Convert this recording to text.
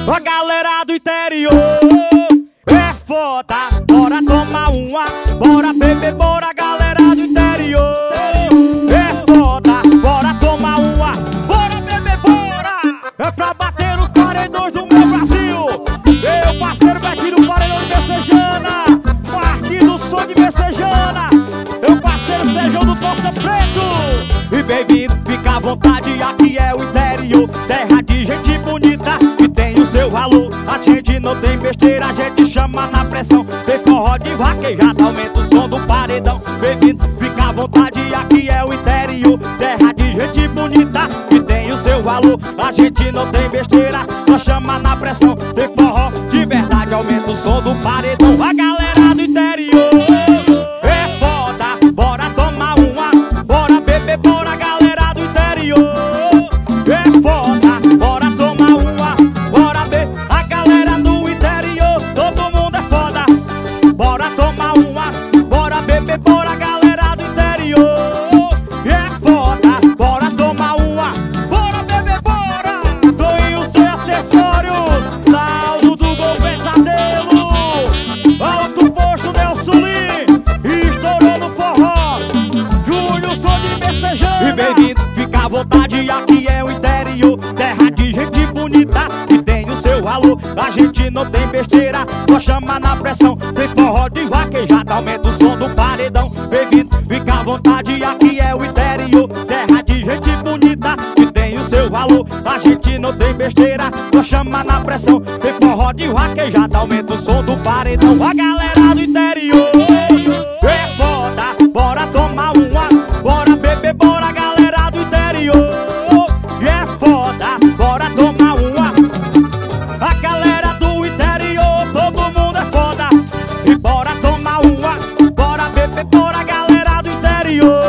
A galera do interior é foda. Bora tomar uma, bora beber, bora galera do interior é foda. Bora tomar uma, bora beber, bora. É pra bater nos paredões do meu Brasil. Meu parceiro Betinho do paredão de Messejana, partido som de Messejana. Meu parceiro Sejão do Toça Preto. E baby, fica à vontade, aqui é o interior, terra de gente bonita que tem o seu valor. A gente não tem besteira, a gente chama na pressão. Tem forró de vaquejada, aumenta o som do paredão. Baby, fica à vontade, aqui é o interior, terra de gente bonita que tem o seu valor. A gente não tem besteira, só chama na pressão. Tem forró de verdade, aumenta o som do paredão. A galera do interior é foda. Bora tomar uma, bora beber, bora galera do interior é foda. Bora tomar uma, bora beber. A galera do interior, todo mundo é foda. Bora tomar uma, bora beber, bora galera do interior é foda. Bora tomar uma, bora beber, bora. Toinho sem acessórios, saldo do Gol Pesadelo, alto posto Nelson Lee, estourou no forró, Júnior som de Messejana. E baby, fica à vontade, aqui é o interior, terra de gente bonita que tem o seu valor. A gente não tem besteira, só chama na pressão. Tem forró de vaquejada, aumenta o som do paredão. Baby, fica à vontade, aqui é o interior, terra de gente bonita que tem o seu valor. A gente não tem besteira, só chama na pressão. Tem forró de vaquejada, aumenta o som do paredão. A galera do interior é foda. Bora tomar uma, bora beber, bora galera do interior é foda. Bora tomar uma, a galera do interior, todo mundo é foda. E bora tomar uma, bora beber, bora galera do interior